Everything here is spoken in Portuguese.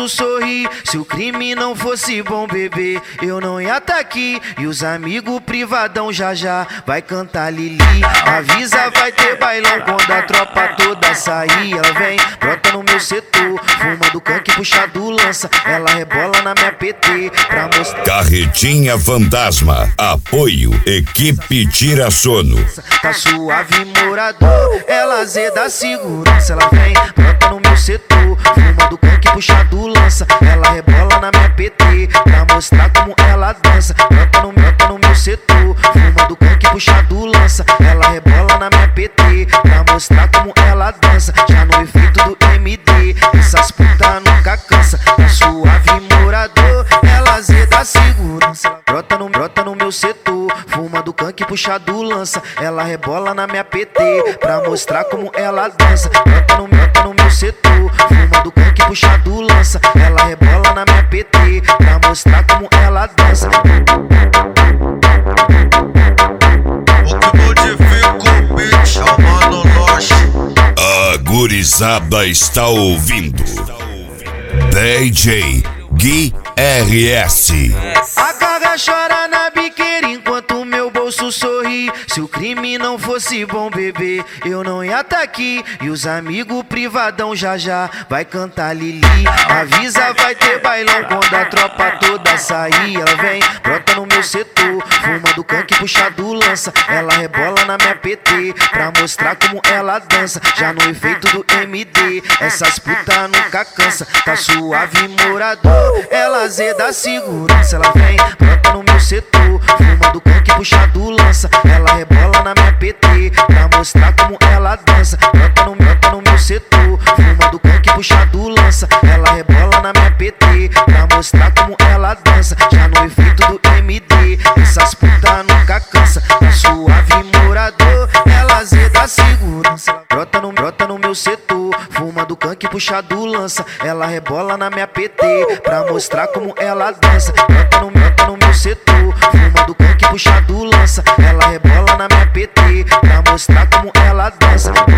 bolso sorrir. Se o crime não fosse bom, bebê, eu não ia tá aqui. E os amigos privadão já já vai cantar Lili. Avisa, vai ter bailão quando a tropa toda sair. Ela vem, brota no meu setor, fumando canque, puxado lança. Ela rebola na minha PT pra mostrar. Carretinha Fantasma, apoio, equipe Tira Sono. Tá suave, morador, ela azeda segurança. Ela vem, brota no meu setor, fumando canque, puxado lança. Ela rebola na minha PT pra mostrar como ela dança. Brota no meu setor, fumando canque, puxado lança. Ela rebola na minha PT pra mostrar como ela dança. Já no efeito do MD, essas putas nunca cansa. Tá suave, morador, ela azeda segurança. Brota no meu setor, fumando canque, puxado lança. Ela rebola na minha PT pra mostrar como ela dança. Brota no meu setor, fumando canque, puxado lança. Ela rebola na minha PT pra mostrar como ela dança. O que modifica o beat, chamando nós. A gurizada está ouvindo DJ Gui RS. A carga chora na biqueira enquanto o meu bolso sorri. Se o crime não fosse bom, bebê, eu não ia tá aqui. E os amigos privadão já já vai cantar Lili. Avisa, vai ter bailão quando a tropa toda sair. Ela vem, brota no meu setor, fumando canque, puxado lança. Ela rebola na minha PT pra mostrar como ela dança. Já no efeito do MD, essas putas nunca cansa. Tá suave, morador, ela azeda segurança. Ela vem, brota no meu setor, fumando canque, puxado lança. Ela rebola na minha PT pra mostrar como ela dança. Brota no meu setor, fumando canque, puxado lança. Ela rebola na minha PT pra mostrar como ela dança. Já no efeito do MD, essas putas nunca cansa. Tá suave, morador, ela azeda segurança. Brota no meu setor, fumando canque, puxado lança. Ela rebola na minha PT pra mostrar como ela dança. Brota no meu setor, fumando canque, puxado lança. Ela rebola na minha PT pra mostrar como ela dança.